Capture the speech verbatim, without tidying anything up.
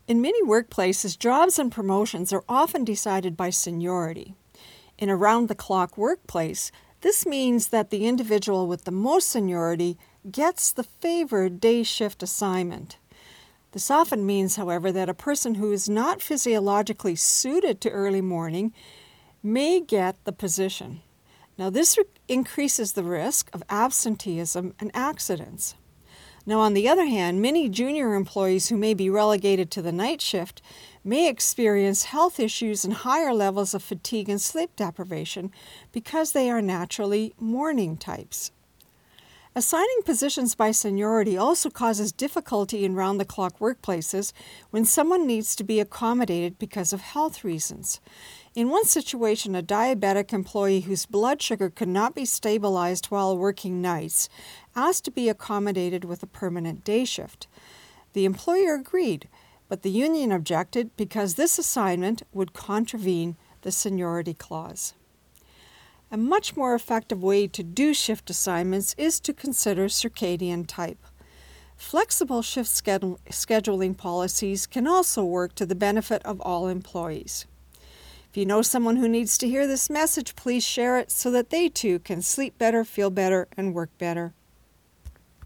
In many workplaces, jobs and promotions are often decided by seniority. In a round-the-clock workplace, this means that the individual with the most seniority gets the favored day shift assignment. This often means, however, that a person who is not physiologically suited to early morning may get the position. Now, this re- increases the risk of absenteeism and accidents. Now, on the other hand, many junior employees who may be relegated to the night shift may experience health issues and higher levels of fatigue and sleep deprivation because they are naturally morning types. Assigning positions by seniority also causes difficulty in round-the-clock workplaces when someone needs to be accommodated because of health reasons. In one situation, a diabetic employee whose blood sugar could not be stabilized while working nights asked to be accommodated with a permanent day shift. The employer agreed, but the union objected because this assignment would contravene the seniority clause. A much more effective way to do shift assignments is to consider circadian type. Flexible shift schedule- scheduling policies can also work to the benefit of all employees. If you know someone who needs to hear this message, please share it so that they too can sleep better, feel better, and work better.